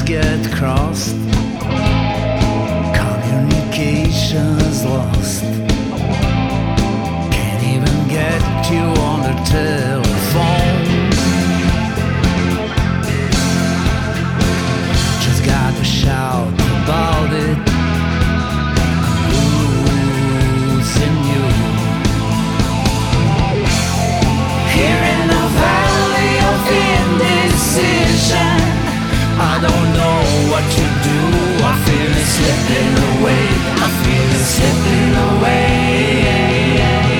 get crossed. Communication is lost. Can't even get you on the telephone. Just gotta shout about it. Losing you. Here in the valley of indecision, I don't know what to do. I feel it slipping away. I feel it slipping away.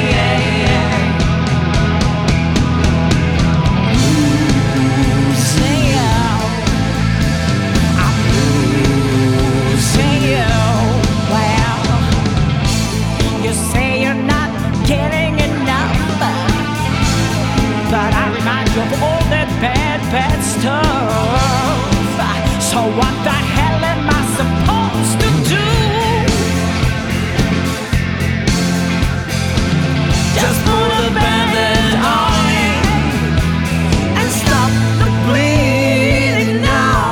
Losing you. I'm losing you. Well, you say you're not getting enough, but I remind you of all that bad stuff. So what the hell am I supposed to do? Just put a band-aid on it and stop the bleeding now.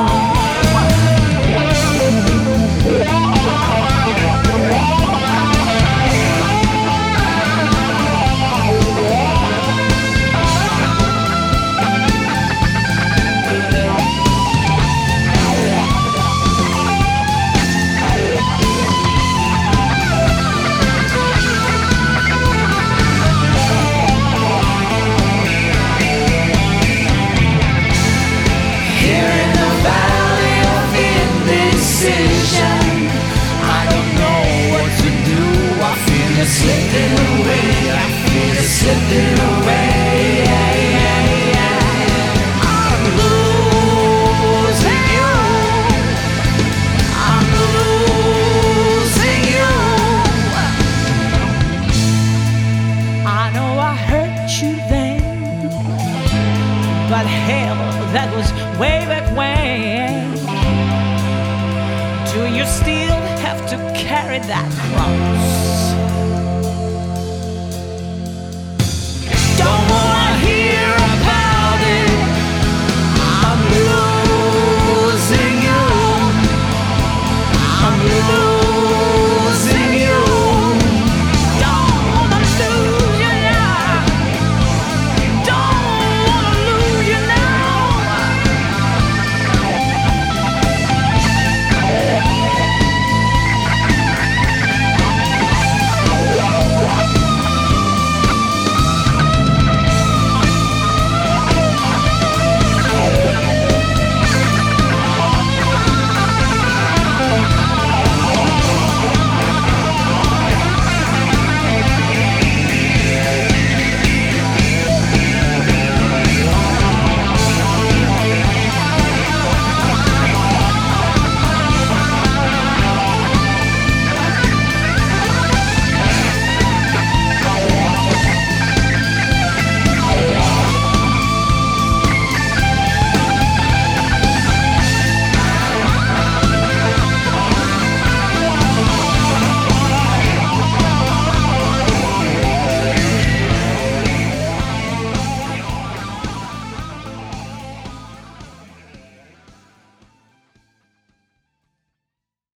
I don't know what to do. I feel it slipping away. I feel it slipping away. I'm losing you. I'm losing you. I know I hurt you then, but hell, that was way back when. Do you still have to carry that cross?